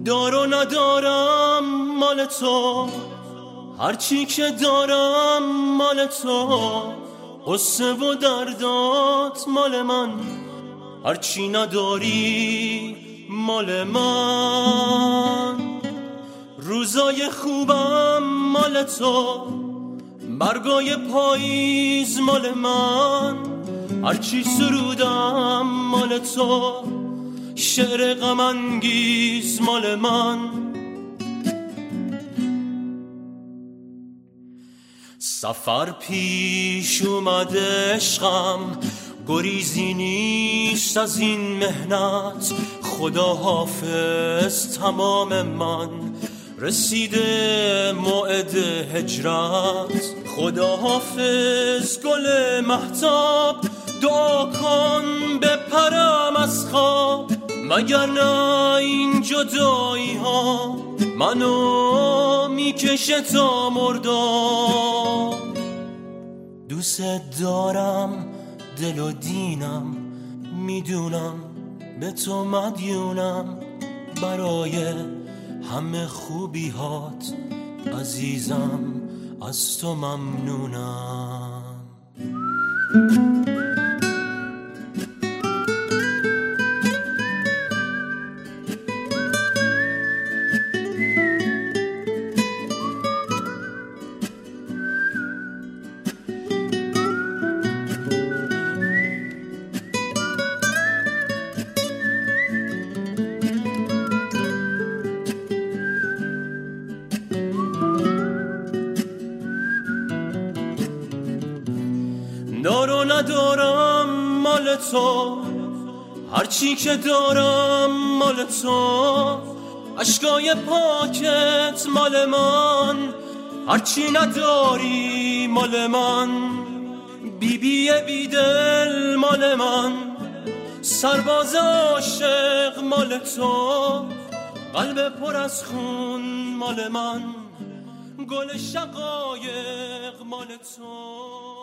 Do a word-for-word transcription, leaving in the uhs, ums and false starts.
دار و ندارم مال تو، هرچی که دارم مال تو، قصه و دردات مال من، هرچی نداری مال من. روزای خوبم مال تو، برگای پاییز مال من، هرچی سرودم مال تو، شعر غم انگیز مال من. سفر پیش اومده عشقم، گریزی نیست از این مهنت، خدا حافظ تمام من، رسیده موعد هجرت. خدا حافظ گل مهتاب، دعا کن بپرم از خواب، مگر نه این جدایی ها منو میکشه تا مردم. دوست دارم دل و دینم، میدونم به تو مدیونم، برای همه خوبی هات عزیزم از تو ممنونم. دارو ندارم مال تو، هرچی که دارم مال تو، اشکای پاکت مال من، هرچی نداری مال من. بی بی بی دل مال من، سرباز عاشق مال تو، قلب پر از خون مال من، گل شقایق مال تو.